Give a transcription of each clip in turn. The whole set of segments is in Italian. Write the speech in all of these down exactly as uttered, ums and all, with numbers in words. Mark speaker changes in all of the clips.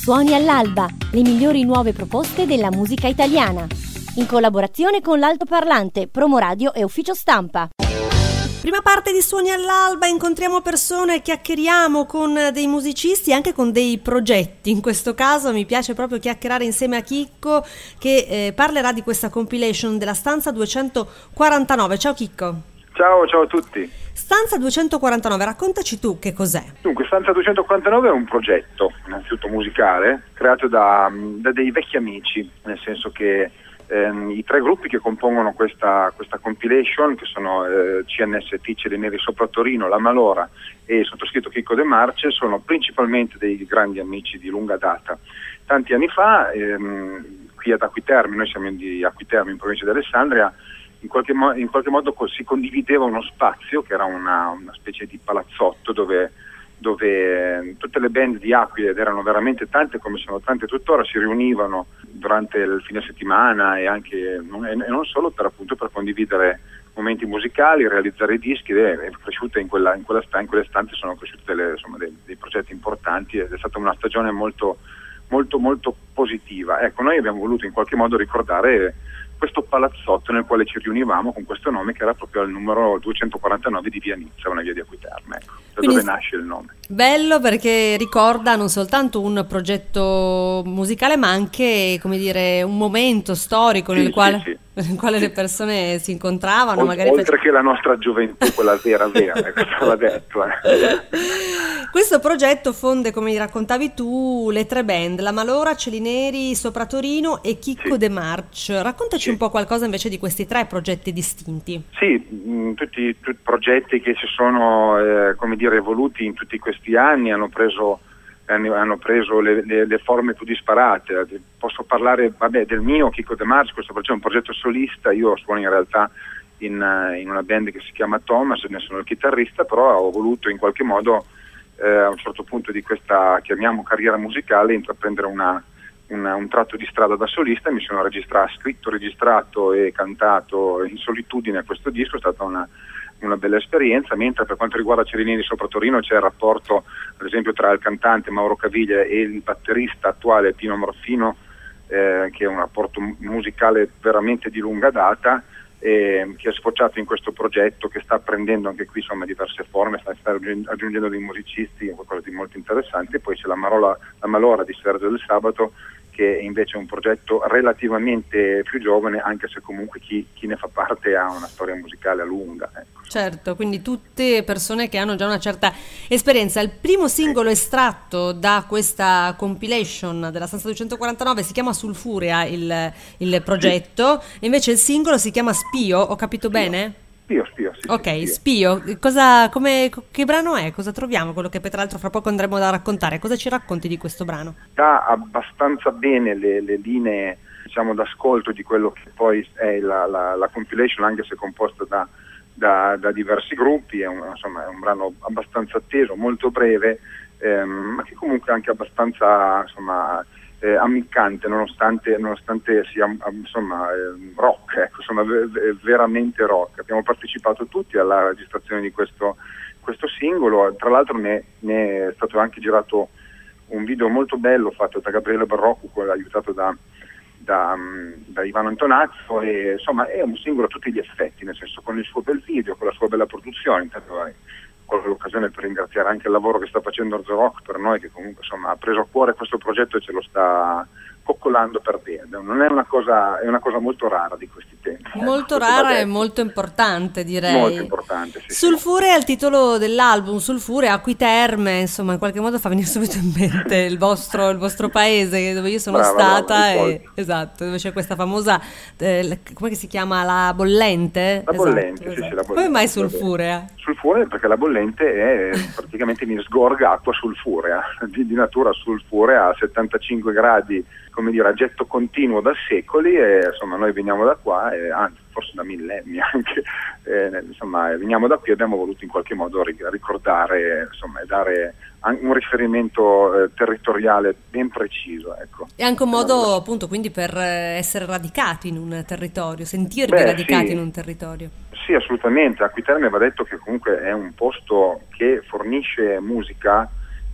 Speaker 1: Suoni all'alba, le migliori nuove proposte della musica italiana. In collaborazione con l'Altoparlante, Promoradio e Ufficio Stampa.
Speaker 2: Prima parte di Suoni all'alba, incontriamo persone, chiacchieriamo con dei musicisti e anche con dei progetti. In questo caso mi piace proprio chiacchierare insieme a Chicco che eh, parlerà di questa compilation della Stanza duecentoquarantanove. Ciao Chicco.
Speaker 3: Ciao, ciao a tutti.
Speaker 2: Stanza duecentoquarantanove, raccontaci tu che cos'è.
Speaker 3: Dunque, Stanza duecentoquarantanove è un progetto, innanzitutto musicale, creato da, da dei vecchi amici, nel senso che ehm, i tre gruppi che compongono questa, questa compilation, che sono eh, C N S T, Cieli Neri Sopra Torino, La Malora e il sottoscritto Chicco De Marce, sono principalmente dei grandi amici di lunga data. Tanti anni fa, ehm, qui ad Acquiterme, noi siamo di Acquiterme in provincia di Alessandria, In qualche, mo- in qualche modo si condivideva uno spazio che era una, una specie di palazzotto dove, dove tutte le band di Acqui, ed erano veramente tante come sono tante tuttora, si riunivano durante il fine settimana e anche e non solo per appunto per condividere momenti musicali, realizzare dischi. Ed è cresciuta in quella, in quella sta- in quelle stanze sono cresciuti delle, insomma, dei, dei progetti importanti ed è stata una stagione molto molto molto positiva. Ecco, noi abbiamo voluto in qualche modo ricordare questo palazzotto nel quale ci riunivamo con questo nome che era proprio al numero duecentoquarantanove di Via Nizza, una via di Acquiterme, ecco, da
Speaker 2: Quindi,
Speaker 3: dove nasce il nome.
Speaker 2: Bello perché ricorda non soltanto un progetto musicale ma anche, come dire, un momento storico
Speaker 3: sì,
Speaker 2: nel quale,
Speaker 3: sì, sì.
Speaker 2: nel quale
Speaker 3: sì.
Speaker 2: le persone si incontravano.
Speaker 3: O-
Speaker 2: magari
Speaker 3: oltre
Speaker 2: face...
Speaker 3: che la nostra gioventù, quella vera vera, questo va detto. Eh.
Speaker 2: Questo progetto fonde, come raccontavi tu, le tre band, La Malora, Cieli Neri Sopra Torino e Chicco
Speaker 3: Sì.
Speaker 2: De Marce. Raccontaci
Speaker 3: Sì.
Speaker 2: un po' qualcosa invece di questi tre progetti distinti.
Speaker 3: Sì, mh, tutti, tutti progetti che si sono eh, come dire evoluti in tutti questi anni, hanno preso hanno, hanno preso le, le, le forme più disparate. Posso parlare vabbè, del mio Chicco De Marce, questo progetto è un progetto solista, io suono in realtà in, in una band che si chiama Thomas, ne sono il chitarrista, però ho voluto in qualche modo eh, a un certo punto di questa, chiamiamo, carriera musicale, intraprendere una Una, un tratto di strada da solista. Mi sono registrato, scritto, registrato e cantato in solitudine questo disco. È stata una, una bella esperienza, mentre per quanto riguarda Cieli Neri Sopra Torino c'è il rapporto ad esempio tra il cantante Mauro Caviglia e il batterista attuale Pino Morfino, eh, che è un rapporto musicale veramente di lunga data, eh, che è sfociato in questo progetto che sta prendendo anche qui insomma diverse forme, sta, sta aggiungendo dei musicisti, qualcosa di molto interessante. E poi c'è la, Marola, la Malora di Sergio del Sabato, che è invece un progetto relativamente più giovane, anche se comunque chi, chi ne fa parte ha una storia musicale a lunga. Ecco.
Speaker 2: Certo, quindi tutte persone che hanno già una certa esperienza. Il primo singolo sì. estratto da questa compilation della Stanza duecentoquarantanove si chiama Sulfurea, il, il progetto, sì. invece il singolo si chiama Spio, ho capito
Speaker 3: Spio.
Speaker 2: bene?
Speaker 3: Spio, Spio, sì.
Speaker 2: Ok,
Speaker 3: sì,
Speaker 2: Spio, cosa, come, che brano è? Cosa troviamo? Quello che peraltro fra poco andremo a raccontare. Cosa ci racconti di questo brano?
Speaker 3: Dà abbastanza bene le, le linee, diciamo, d'ascolto di quello che poi è la, la, la compilation, anche se composta da, da, da diversi gruppi. È un, insomma, è un brano abbastanza atteso, molto breve, ehm, ma che comunque è anche abbastanza, insomma, Eh, ammiccante, nonostante, nonostante sia insomma eh, rock, ecco, insomma v- veramente rock. Abbiamo partecipato tutti alla registrazione di questo, questo singolo. Tra l'altro ne, ne è stato anche girato un video molto bello fatto da Gabriele Barrocco, aiutato da, da, da Ivano Antonazzo, e insomma è un singolo a tutti gli effetti, nel senso, con il suo bel video, con la sua bella produzione. Intanto eh, l'occasione per ringraziare anche il lavoro che sta facendo Orzo Rock per noi, che comunque insomma ha preso a cuore questo progetto e ce lo sta coccolando per bene. Non è una cosa, è una cosa molto rara di questi tempi.
Speaker 2: Molto
Speaker 3: ecco,
Speaker 2: rara e molto importante, direi.
Speaker 3: Molto importante, sì.
Speaker 2: Sulfurea è il titolo dell'album, Sulfurea, Acquiterme, insomma in qualche modo fa venire subito in mente il vostro, il vostro paese dove io sono
Speaker 3: brava,
Speaker 2: stata,
Speaker 3: brava,
Speaker 2: e, esatto, dove c'è questa famosa, eh, come si chiama, la bollente?
Speaker 3: La
Speaker 2: esatto,
Speaker 3: bollente,
Speaker 2: esatto.
Speaker 3: sì, sì, la bollente.
Speaker 2: Come mai Sulfurea?
Speaker 3: Sulfurea perché la bollente è praticamente mi sgorga acqua sulfurea, di, di natura sulfurea a settantacinque gradi, come dire, a getto continuo da secoli, e insomma noi veniamo da qua, e, anzi forse da millenni anche, eh, insomma veniamo da qui e abbiamo voluto in qualche modo ricordare, insomma, e dare un riferimento eh, territoriale ben preciso, ecco.
Speaker 2: È anche un modo appunto quindi per essere radicati in un territorio, sentirvi
Speaker 3: Beh,
Speaker 2: radicati
Speaker 3: sì.
Speaker 2: in un territorio.
Speaker 3: Sì, assolutamente. Acquiterme va detto che comunque è un posto che fornisce musica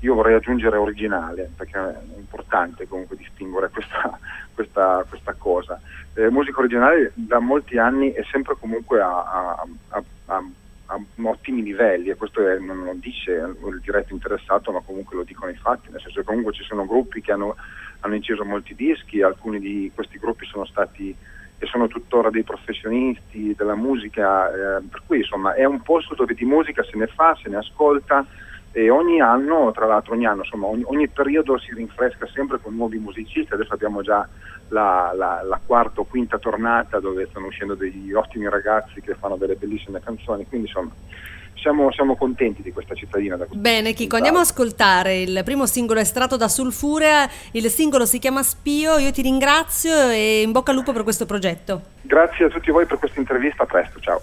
Speaker 3: io vorrei aggiungere originale, perché è importante comunque distinguere questa, questa, questa cosa. Eh, musica originale da molti anni è sempre comunque a, a, a, a, a ottimi livelli, e questo è, non lo dice il diretto interessato, ma comunque lo dicono i fatti, nel senso che comunque ci sono gruppi che hanno, hanno inciso molti dischi, alcuni di questi gruppi sono stati e sono tuttora dei professionisti della musica, eh, per cui insomma è un posto dove di musica se ne fa, se ne ascolta, e ogni anno, tra l'altro ogni anno, insomma ogni, ogni periodo si rinfresca sempre con nuovi musicisti. Adesso abbiamo già la, la, la quarta o quinta tornata dove stanno uscendo degli ottimi ragazzi che fanno delle bellissime canzoni, quindi insomma siamo, siamo contenti di questa cittadina. Da
Speaker 2: Bene Chico, andiamo ad ascoltare il primo singolo estratto da Sulfurea, il singolo si chiama Spio. Io ti ringrazio e in bocca al lupo per questo progetto.
Speaker 3: Grazie a tutti voi per questa intervista, a presto, ciao.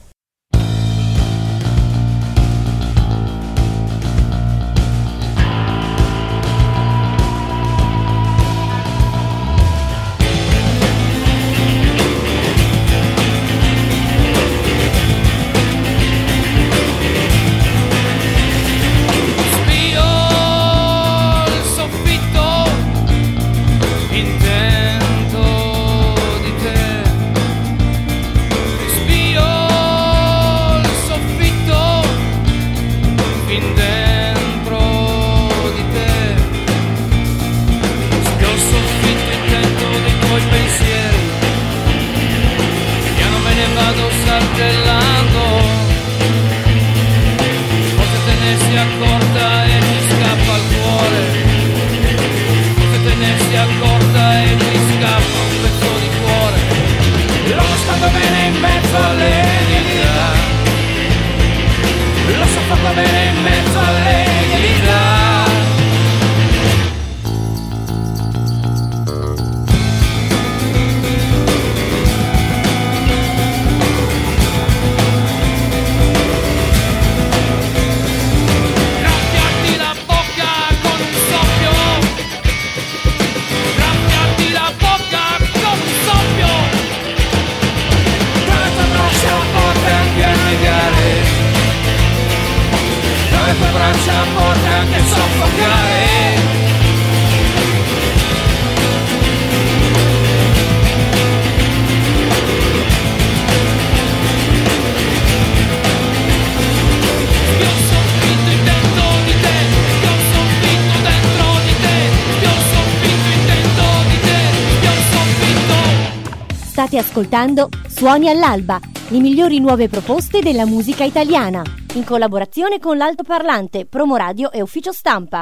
Speaker 1: State ascoltando Suoni all'Alba, le migliori nuove proposte della musica italiana, in collaborazione con l'Altoparlante, Promo Radio e Ufficio Stampa.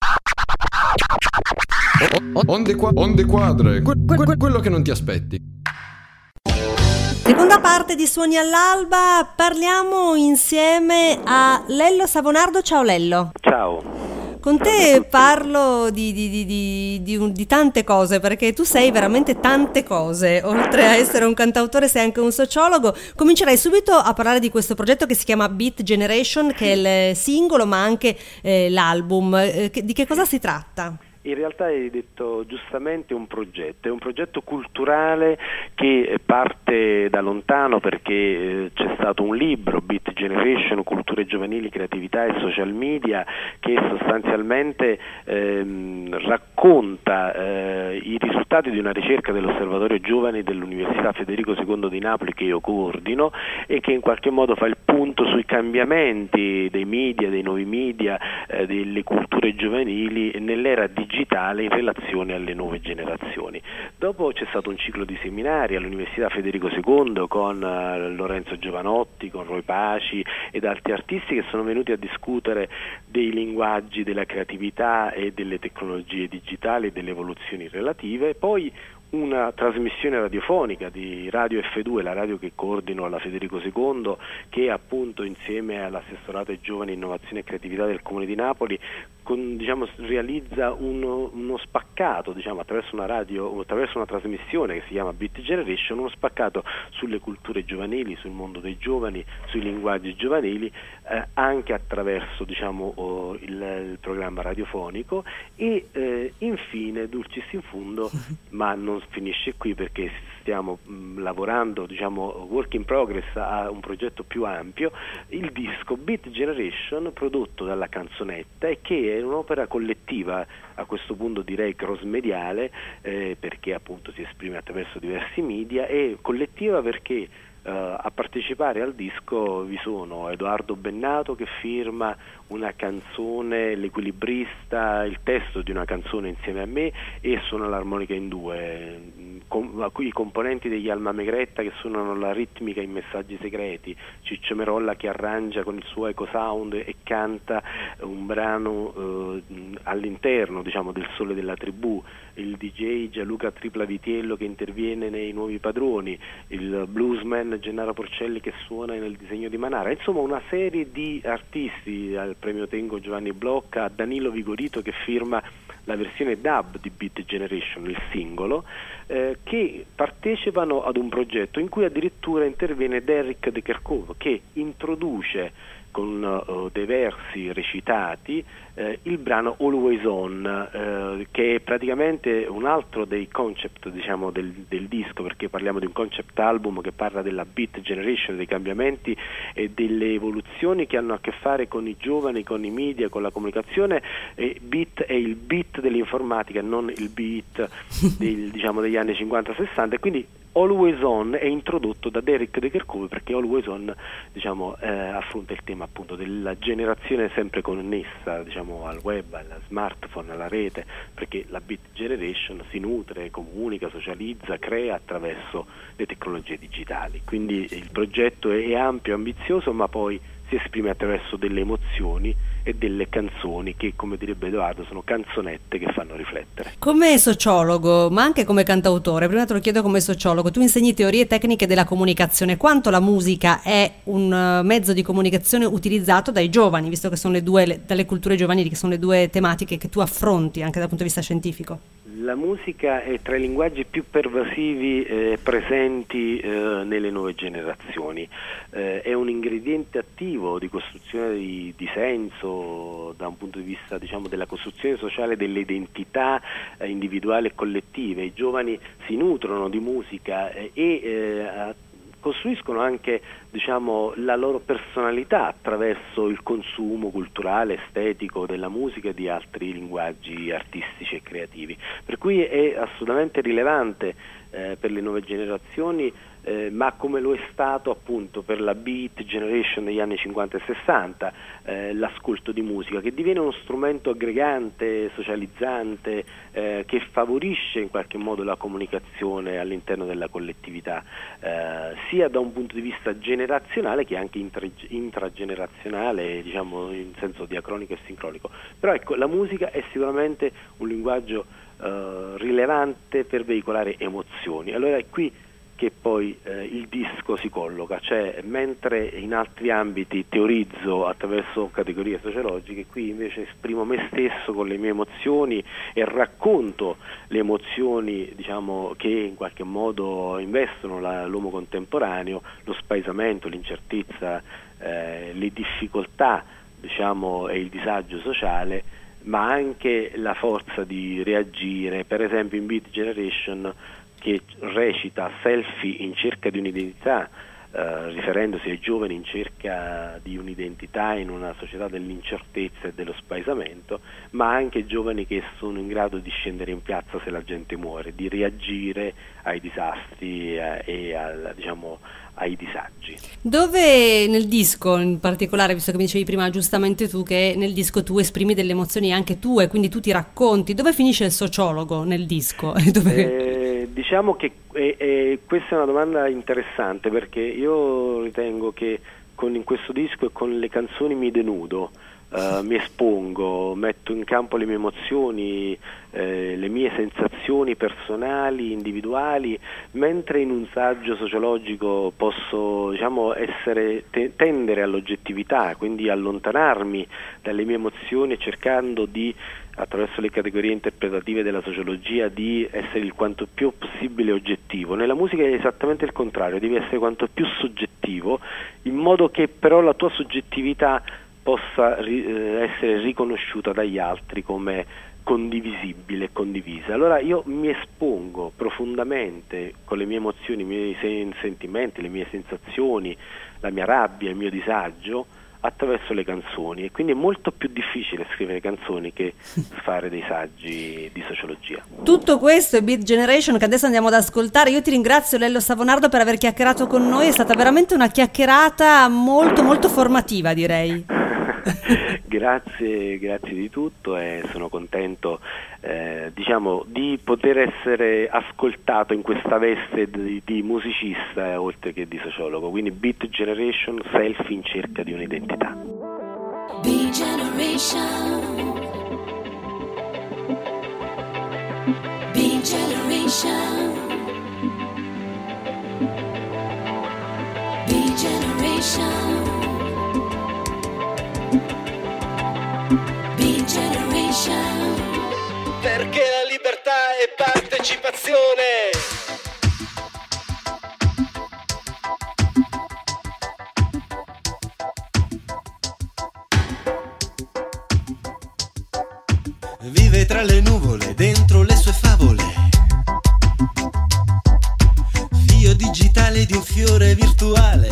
Speaker 4: Onde, qua- onde quadre, que- que- quello che non ti aspetti.
Speaker 2: Seconda parte di Suoni all'Alba, parliamo insieme a Lello Savonardo. Ciao Lello.
Speaker 5: Ciao.
Speaker 2: Con te parlo di, di, di, di, di, un, di tante cose, perché tu sei veramente tante cose. Oltre a essere un cantautore sei anche un sociologo. Comincerei subito a parlare di questo progetto che si chiama Beat Generation, che è il singolo ma anche eh, l'album. Eh, che, di che cosa si tratta?
Speaker 5: In realtà hai detto giustamente un progetto, è un progetto culturale che parte da lontano, perché eh, c'è stato un libro, Beat Generation, Culture Giovanili, Creatività e Social Media, che sostanzialmente ehm, racconta eh, i risultati di una ricerca dell'Osservatorio Giovani dell'Università Federico secondo di Napoli, che io coordino, e che in qualche modo fa il punto sui cambiamenti dei media, dei nuovi media, eh, delle culture giovanili nell'era digitale digitale in relazione alle nuove generazioni. Dopo c'è stato un ciclo di seminari all'Università Federico secondo con uh, Lorenzo Giovanotti, con Roy Paci ed altri artisti che sono venuti a discutere dei linguaggi, della creatività e delle tecnologie digitali e delle evoluzioni relative. Poi una trasmissione radiofonica di Radio F due, la radio che coordino alla Federico secondo, che appunto insieme all'assessorato ai giovani, innovazione e creatività del Comune di Napoli con, diciamo, realizza uno, uno spaccato, diciamo, attraverso una radio, attraverso una trasmissione che si chiama Beat Generation, uno spaccato sulle culture giovanili, sul mondo dei giovani, sui linguaggi giovanili, eh, anche attraverso, diciamo, oh, il, il programma radiofonico. E eh, infine, dulcis in fundo, ma non finisce qui, perché stiamo mh, lavorando, diciamo, work in progress a un progetto più ampio, il disco Beat Generation, prodotto dalla Canzonetta e che è un'opera collettiva, a questo punto direi cross-mediale, eh, perché appunto si esprime attraverso diversi media, e collettiva perché Uh, a partecipare al disco vi sono Edoardo Bennato che firma una canzone, l'equilibrista, il testo di una canzone insieme a me, e suona l'armonica in due, com- i componenti degli Alma Megretta che suonano la ritmica in Messaggi Segreti, Ciccio Merolla che arrangia con il suo eco sound e canta un brano uh, all'interno, diciamo, del Sole della Tribù, il D J Gianluca Tripla Vitiello che interviene nei Nuovi Padroni, il bluesman Gennaro Porcelli che suona nel Disegno di Manara, insomma una serie di artisti, al premio Tengo Giovanni Blocca, Danilo Vigorito che firma la versione dub di Beat Generation, il singolo, eh, che partecipano ad un progetto in cui addirittura interviene Derek De Kerkhove che introduce con uh, dei versi recitati eh, il brano Always On, eh, che è praticamente un altro dei concept, diciamo, del, del disco, perché parliamo di un concept album che parla della Beat Generation, dei cambiamenti e delle evoluzioni che hanno a che fare con i giovani, con i media, con la comunicazione. E beat è il beat dell'informatica, non il beat del, diciamo, degli anni cinquanta sessanta, e quindi Always On è introdotto da Derek De Kerkhove perché Always On, diciamo, eh, affronta il tema appunto della generazione sempre connessa, diciamo, al web, al smartphone, alla rete, perché la Beat Generation si nutre, comunica, socializza, crea attraverso le tecnologie digitali. Quindi il progetto è ampio, ambizioso, ma poi si esprime attraverso delle emozioni e delle canzoni che, come direbbe Edoardo, sono canzonette che fanno riflettere.
Speaker 2: Come sociologo, ma anche come cantautore, prima te lo chiedo come sociologo, tu insegni teorie tecniche della comunicazione, quanto la musica è un mezzo di comunicazione utilizzato dai giovani, visto che sono le due, le, dalle culture giovanili, che sono le due tematiche che tu affronti anche dal punto di vista scientifico?
Speaker 5: La musica è tra i linguaggi più pervasivi e eh, presenti eh, nelle nuove generazioni, eh, è un ingrediente attivo di costruzione di, di senso da un punto di vista, diciamo, della costruzione sociale delle identità eh, individuali e collettive. I giovani si nutrono di musica eh, e eh, costruiscono anche, diciamo, la loro personalità attraverso il consumo culturale, estetico della musica e di altri linguaggi artistici e creativi. Per cui è assolutamente rilevante eh, per le nuove generazioni, eh, ma come lo è stato appunto per la Beat Generation degli anni cinquanta e sessanta, eh, l'ascolto di musica, che diviene uno strumento aggregante, socializzante, eh, che favorisce in qualche modo la comunicazione all'interno della collettività, eh, sia da un punto di vista generazionale che anche intra- intragenerazionale, diciamo in senso diacronico e sincronico. Però ecco, la musica è sicuramente un linguaggio eh, rilevante per veicolare emozioni. Allora è qui che poi eh, il disco si colloca, cioè mentre in altri ambiti teorizzo attraverso categorie sociologiche, qui invece esprimo me stesso con le mie emozioni e racconto le emozioni, diciamo, che in qualche modo investono la, l'uomo contemporaneo, lo spaesamento, l'incertezza, eh, le difficoltà, diciamo, e il disagio sociale, ma anche la forza di reagire. Per esempio in Beat Generation, che recita Selfie in cerca di un'identità, eh, riferendosi ai giovani in cerca di un'identità in una società dell'incertezza e dello spaesamento, ma anche giovani che sono in grado di scendere in piazza se la gente muore, di reagire ai disastri eh, e al, diciamo, ai disagi.
Speaker 2: Dove nel disco, in particolare, visto che mi dicevi prima giustamente tu che nel disco tu esprimi delle emozioni anche tue, quindi tu ti racconti, dove finisce il sociologo nel disco? Dove...
Speaker 5: Eh, diciamo che eh, eh, questa è una domanda interessante, perché io ritengo che con in questo disco e con le canzoni mi denudo, Uh, mi espongo, metto in campo le mie emozioni, eh, le mie sensazioni personali, individuali, mentre in un saggio sociologico posso, diciamo, essere, te- tendere all'oggettività, quindi allontanarmi dalle mie emozioni, cercando di, attraverso le categorie interpretative della sociologia, di essere il quanto più possibile oggettivo. Nella musica è esattamente il contrario, devi essere quanto più soggettivo, in modo che però la tua soggettività possa ri- essere riconosciuta dagli altri come condivisibile e condivisa. Allora io mi espongo profondamente con le mie emozioni, i miei sen- sentimenti, le mie sensazioni, la mia rabbia, il mio disagio attraverso le canzoni, e quindi è molto più difficile scrivere canzoni che fare dei saggi di sociologia.
Speaker 2: Tutto questo è Beat Generation, che adesso andiamo ad ascoltare. Io ti ringrazio, Lello Savonardo, per aver chiacchierato con noi, è stata veramente una chiacchierata molto molto formativa, direi.
Speaker 5: Grazie, grazie di tutto, e sono contento eh, diciamo di poter essere ascoltato in questa veste di, di musicista eh, oltre che di sociologo. Quindi Beat Generation, self in cerca di un'identità.
Speaker 6: Beat Generation, Beat Generation, Beat Generation, Beat Generation,
Speaker 7: perché la libertà è partecipazione. Vive tra le nuvole, dentro le sue favole, figlio digitale di un fiore virtuale.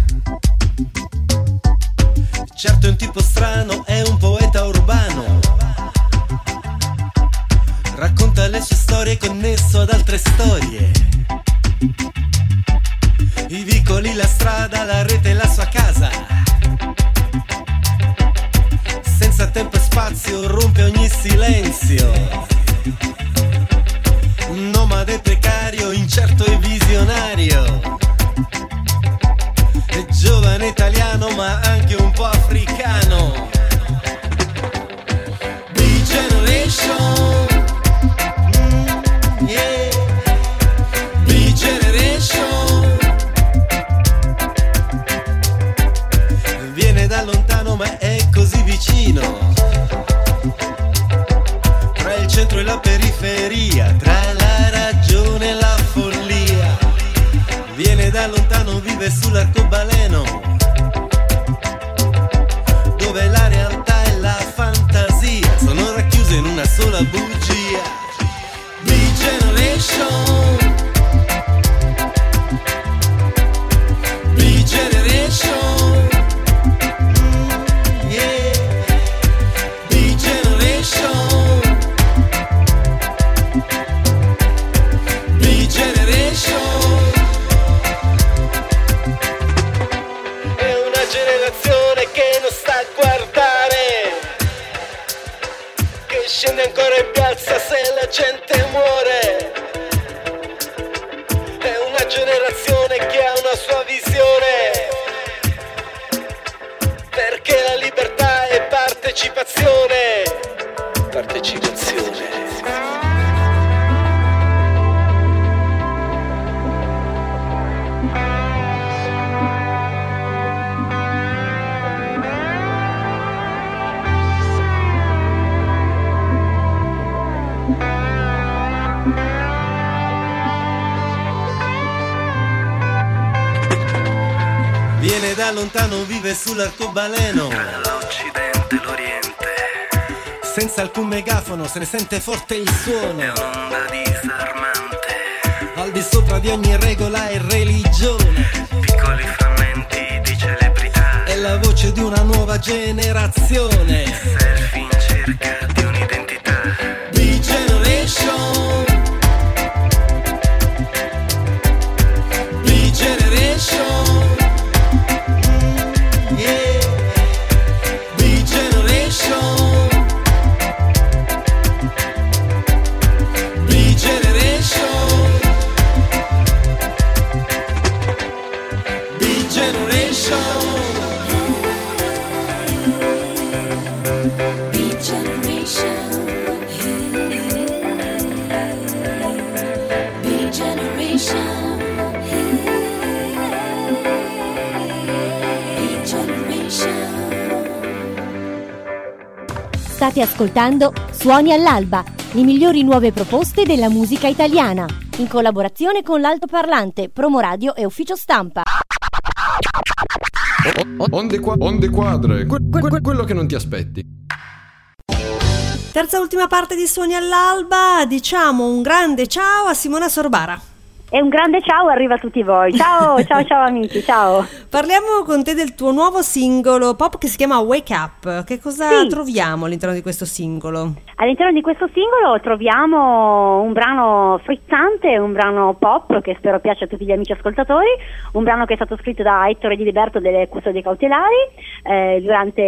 Speaker 7: Certo è un tipo strano, è un poeta urbano, racconta le sue storie connesso ad altre storie, i vicoli, la strada, la rete, la sua casa. Senza tempo e spazio rompe ogni silenzio, un nomade precario, incerto e visionario. È giovane italiano ma anche un po' africano. B-Generation, mm, yeah. B-Generation, viene da lontano ma è così vicino, tra il centro e la periferia, tra la ragione e la follia. Viene da lontano, vive sull'arcobaleno, dove la realtà e la fantasia sono racchiuse in una sola bugia. B-Generation, B-Generation, mm, yeah. B-Generation, B-Generation. Generazione che non sta a guardare, che scende ancora in piazza se la gente muore. È una generazione che ha una sua visione, perché la libertà è partecipazione. Partecipazione. Viene da lontano, vive sull'arcobaleno,
Speaker 8: tra l'Occidente e l'Oriente,
Speaker 7: senza alcun megafono se ne sente forte il suono.
Speaker 8: è un'onda disarmante,
Speaker 7: Al di sopra di ogni regola e religione,
Speaker 8: piccoli frammenti di celebrità,
Speaker 7: è la voce di una nuova generazione.
Speaker 8: self in cerca di un'identità.
Speaker 7: B-Generation, B-Generation, mm, yeah. B-Generation, B-Generation, B-Generation.
Speaker 6: Beat Generation, Beat Generation, Beat Generation.
Speaker 1: State ascoltando Suoni all'alba, le migliori nuove proposte della musica italiana, in collaborazione con l'Altoparlante, Promoradio e Ufficio Stampa.
Speaker 4: Onde, qua- onde quadre, que- que- quello che non ti aspetti.
Speaker 2: Terza ultima parte di Suoni all'alba, diciamo un grande ciao a Simona Sorbara.
Speaker 9: E un grande ciao arriva a tutti voi. Ciao, ciao, ciao amici, ciao.
Speaker 2: Parliamo con te del tuo nuovo singolo pop che si chiama Wake Up. Che cosa
Speaker 9: Sì.
Speaker 2: troviamo all'interno di questo singolo?
Speaker 9: All'interno di questo singolo troviamo un brano frizzante, un brano pop che spero piaccia a tutti gli amici ascoltatori, un brano che è stato scritto da Ettore Di Liberto delle Custodie Cautelari eh, durante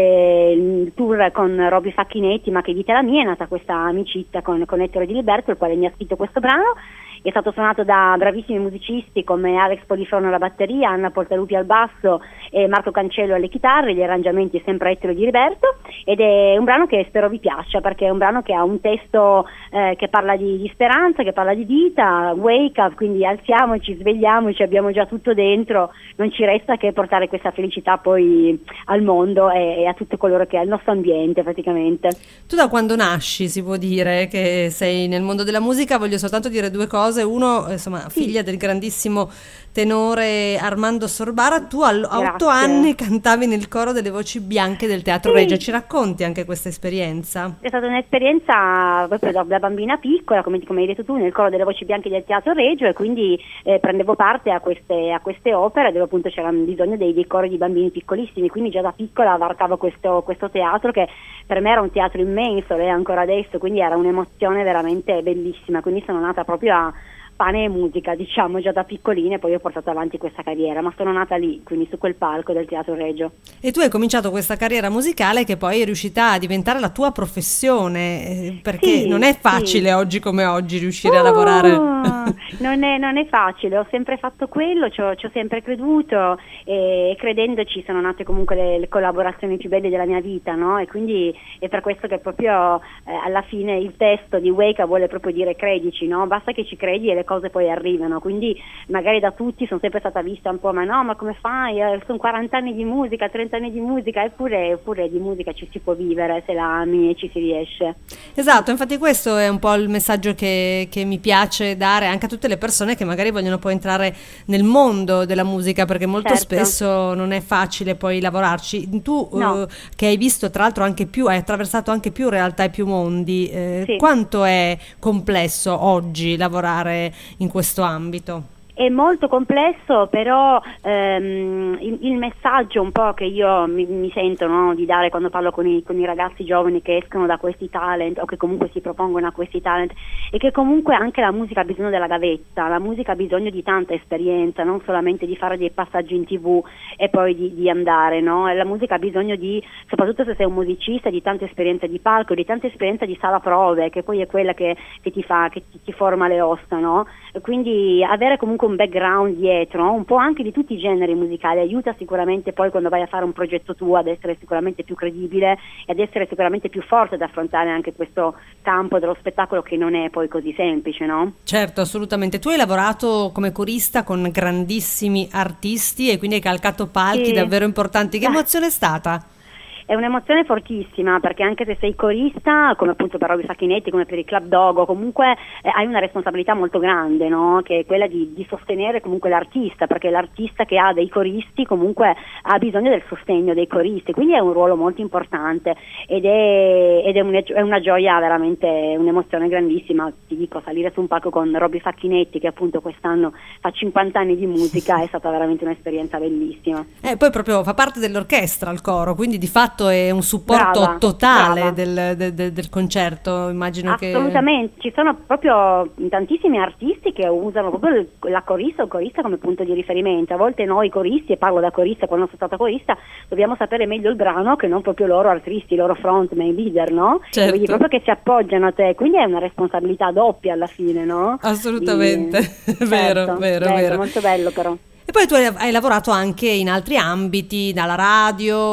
Speaker 9: il tour con Robby Facchinetti, ma che dite la mia, è nata questa amicizia con, con Ettore Di Liberto, il quale mi ha scritto questo brano. È stato suonato da bravissimi musicisti come Alex Poliforno alla batteria, Anna Portalupi al basso e Marco Cancello alle chitarre, gli arrangiamenti sempre Ettore Di Liberto, ed è un brano che spero vi piaccia perché è un brano che ha un testo eh, che parla di, di speranza, che parla di vita, wake up, quindi alziamoci, svegliamoci, abbiamo già tutto dentro, non ci resta che portare questa felicità poi al mondo e, e a tutto coloro che è il nostro ambiente praticamente.
Speaker 2: Tu da quando nasci, si può dire che sei nel mondo della musica? Voglio soltanto dire due cose. Uno, insomma,
Speaker 9: Sì.
Speaker 2: figlia del grandissimo tenore Armando Sorbara. Tu a
Speaker 9: Grazie.
Speaker 2: otto anni cantavi nel coro delle Voci Bianche del Teatro
Speaker 9: Sì.
Speaker 2: Regio. Ci racconti anche questa esperienza?
Speaker 9: È stata un'esperienza proprio da, da bambina piccola, come, come hai detto tu, nel coro delle Voci Bianche del Teatro Regio, e quindi eh, prendevo parte a queste, a queste opere dove appunto c'era bisogno dei, dei cori di bambini piccolissimi, quindi già da piccola varcavo questo, questo teatro che per me era un teatro immenso, lo è ancora adesso, quindi era un'emozione veramente bellissima, quindi sono nata proprio a pane e musica, diciamo, già da piccolina, e poi ho portato avanti questa carriera, ma sono nata lì, quindi su quel palco del Teatro Regio.
Speaker 2: E tu hai cominciato questa carriera musicale che poi è riuscita a diventare la tua professione, eh, perché
Speaker 9: Sì,
Speaker 2: non è facile
Speaker 9: sì.
Speaker 2: oggi come oggi riuscire a
Speaker 9: Oh,
Speaker 2: lavorare.
Speaker 9: non, è, non è facile, ho sempre fatto quello, ci ho, ci ho sempre creduto, e credendoci sono nate comunque le, le collaborazioni più belle della mia vita, no? E quindi è per questo che proprio eh, alla fine il testo di Wake Up vuole proprio dire credici, no? Basta che ci credi e le cose poi arrivano, quindi magari da tutti sono sempre stata vista un po', ma no, ma come fai? Eh, sono quaranta anni di musica, trenta anni di musica, eppure, eppure di musica ci si può vivere se la ami e ci si riesce.
Speaker 2: Esatto, infatti questo è un po' il messaggio che, che mi piace dare anche a tutte le persone che magari vogliono poi entrare nel mondo della musica, perché molto
Speaker 9: Certo.
Speaker 2: spesso non è facile poi lavorarci. Tu
Speaker 9: No.
Speaker 2: eh, che hai visto tra l'altro anche più, hai attraversato anche più realtà e più mondi, eh,
Speaker 9: Sì.
Speaker 2: quanto è complesso oggi lavorare in questo ambito?
Speaker 9: È molto complesso, però ehm, il, il messaggio un po' che io mi, mi sento, no, di dare quando parlo con i, con i ragazzi giovani che escono da questi talent o che comunque si propongono a questi talent, è che comunque anche la musica ha bisogno della gavetta, la musica ha bisogno di tanta esperienza, non solamente di fare dei passaggi in tv e poi di, di andare, no? La musica ha bisogno di, soprattutto se sei un musicista, di tanta esperienza di palco, di tanta esperienza di sala prove, che poi è quella che, che ti fa, che ti, ti forma le ossa, no? E quindi avere comunque un background dietro, un po' anche di tutti i generi musicali, aiuta sicuramente poi quando vai a fare un progetto tuo ad essere sicuramente più credibile e ad essere sicuramente più forte ad affrontare anche questo campo dello spettacolo che non è poi così semplice, no?
Speaker 2: Certo, assolutamente. Tu hai lavorato come corista con grandissimi artisti e quindi hai calcato palchi
Speaker 9: Sì.
Speaker 2: davvero importanti. Che
Speaker 9: Ah.
Speaker 2: emozione è stata?
Speaker 9: È un'emozione fortissima, perché anche se sei corista, come appunto per Robby Facchinetti, come per i Club Dogo, comunque eh, hai una responsabilità molto grande, no? Che è quella di, di sostenere comunque l'artista, perché l'artista che ha dei coristi comunque ha bisogno del sostegno dei coristi, quindi è un ruolo molto importante ed è, ed è, un, è una gioia, veramente un'emozione grandissima. Ti dico, salire su un palco con Robby Facchinetti, che appunto quest'anno fa cinquanta anni di musica, è stata veramente un'esperienza bellissima.
Speaker 2: Eh, poi proprio fa parte dell'orchestra il coro, quindi di fatto è un supporto
Speaker 9: Brava,
Speaker 2: totale
Speaker 9: brava.
Speaker 2: del, del- del- del concerto, immagino che...
Speaker 9: Assolutamente, ci sono proprio tantissimi artisti che usano proprio il- la corista o il corista come punto di riferimento. A volte noi coristi, e parlo da corista quando sono stata corista, dobbiamo sapere meglio il brano che non proprio loro artisti, loro frontman, leader, no?
Speaker 2: Certo.
Speaker 9: Quindi proprio che si appoggiano a te, quindi è una responsabilità doppia alla fine, no?
Speaker 2: Assolutamente,
Speaker 9: Di-
Speaker 2: vero,
Speaker 9: certo,
Speaker 2: vero,
Speaker 9: bello,
Speaker 2: vero.
Speaker 9: molto bello però.
Speaker 2: E poi tu hai, hai lavorato anche in altri ambiti, dalla radio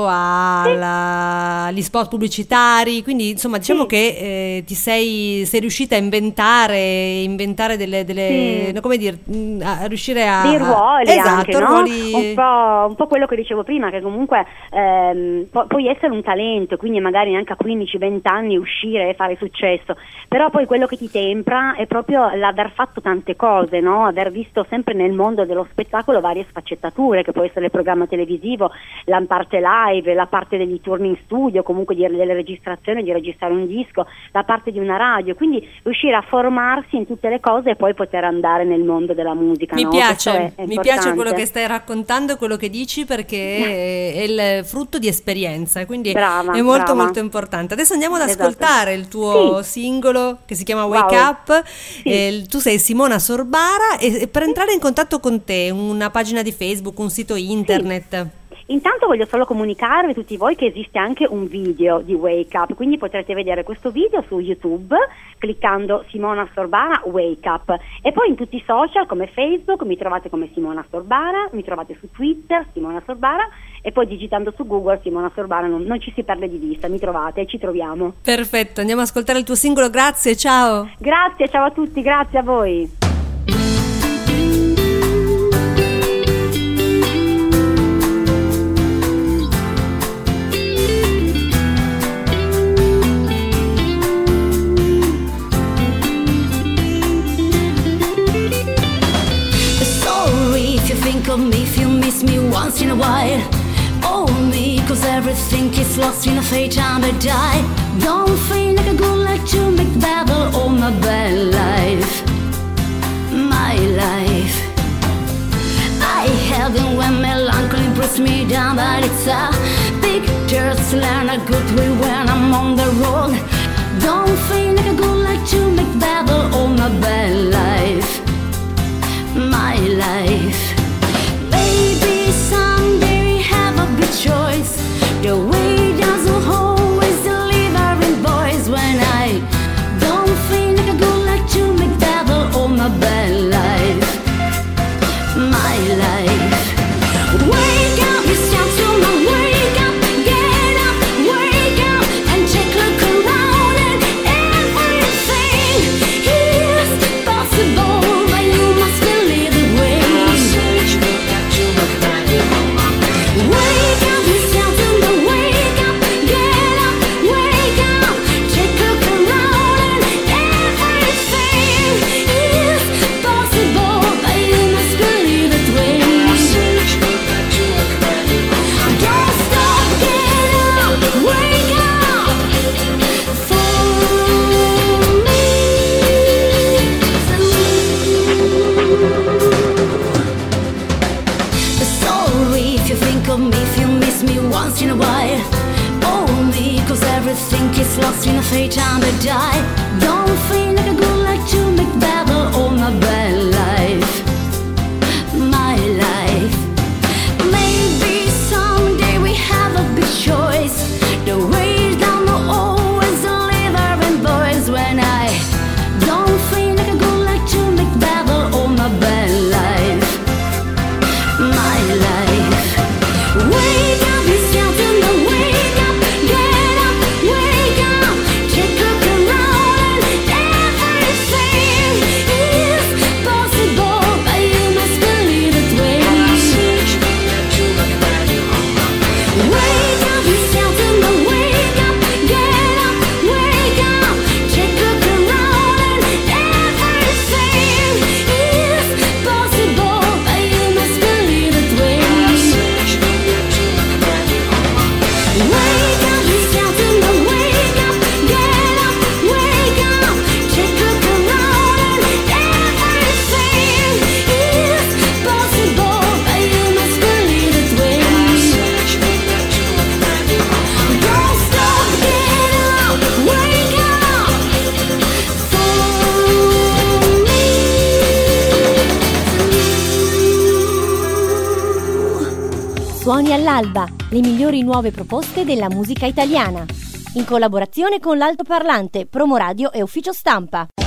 Speaker 2: alla- agli spot pubblicitari, quindi insomma diciamo
Speaker 9: Sì.
Speaker 2: che eh, ti sei, sei riuscita a inventare, inventare delle, delle
Speaker 9: Sì.
Speaker 2: no, come dire, mh, a riuscire a...
Speaker 9: Dei ruoli
Speaker 2: esatto,
Speaker 9: anche, no?
Speaker 2: ruoli...
Speaker 9: Un po', un po' quello che dicevo prima, che comunque ehm, pu- puoi essere un talento, quindi magari anche a quindici venti anni uscire e fare successo, però poi quello che ti tempra è proprio l'aver fatto tante cose, no? Aver visto sempre nel mondo dello spettacolo varie sfaccettature, che può essere il programma televisivo, la parte live, la parte degli turni in studio, comunque di, delle registrazioni, di registrare un disco, la parte di una radio, quindi riuscire a formarsi in tutte le cose e poi poter andare nel mondo della musica.
Speaker 2: Mi
Speaker 9: no?
Speaker 2: piace,
Speaker 9: è, è
Speaker 2: mi piace quello che stai raccontando e quello che dici, perché è il frutto di esperienza, quindi
Speaker 9: brava,
Speaker 2: è molto
Speaker 9: brava.
Speaker 2: molto importante. Adesso andiamo ad
Speaker 9: Esatto.
Speaker 2: ascoltare il tuo
Speaker 9: Sì.
Speaker 2: singolo che si chiama Wake
Speaker 9: Wow.
Speaker 2: Up.
Speaker 9: Sì.
Speaker 2: Eh, tu sei Simona Sorbara e, e per entrare in contatto con te, una pagina di Facebook, un sito internet.
Speaker 9: Intanto voglio solo comunicarvi a tutti voi che esiste anche un video di Wake Up, quindi potrete vedere questo video su YouTube cliccando Simona Sorbara Wake Up, e poi in tutti i social come Facebook mi trovate come Simona Sorbara, mi trovate su Twitter Simona Sorbara, e poi digitando su Google Simona Sorbara non, non ci si perde di vista, mi trovate e ci troviamo.
Speaker 2: Perfetto, andiamo ad ascoltare il tuo singolo, grazie, ciao.
Speaker 9: Grazie, ciao a tutti, grazie a voi.
Speaker 6: Think of me if you miss me once in a while. Oh me, cause everything is lost in a fate time to die. Don't feel like a good like to make battle all my bad life. My life I have been when melancholy brings me down, but it's a picture to learn a good way when I'm on the road. Don't feel like a good like to make battle all my bad life. My life. Maybe someday we have a big choice. The way doesn't always deliver in voice. When I don't feel like I go like to make battle all my bad life. My life. Wake up, it's time to my wake up. Get up, wake up, and take a look around, and everything is possible, but you must believe the way. Wake up, it's time to my wake up. Get up, wake up, take a look around, and everything is possible, but you must believe it way. Don't stop, get up, wake up for me. Sorry if you think of me, if you miss me once in a while. Oh me, cause everything is lost in a fate time to die. Don't feel like a good like to make battle all my bad life. My life. Maybe someday we have a big choice. The way down the always deliver in boys. When I don't feel like a good like to make battle all my bad life. My life. Wake up, it's time to the wake up. Get up, wake up, take a look around, and everything is possible, but you must believe it way. Wake up, it's time to the wake up. Get up, wake up, take a look around, and everything is possible, but you must believe it way. Wake up, it's time to the wake up. Get up, wake up, take a look around, and everything is possible, but you must believe it way. Don't stop, get up, wake up for me.
Speaker 1: Suoni all'alba, le migliori nuove proposte della musica italiana. In collaborazione con l'altoparlante, Promoradio e Ufficio Stampa.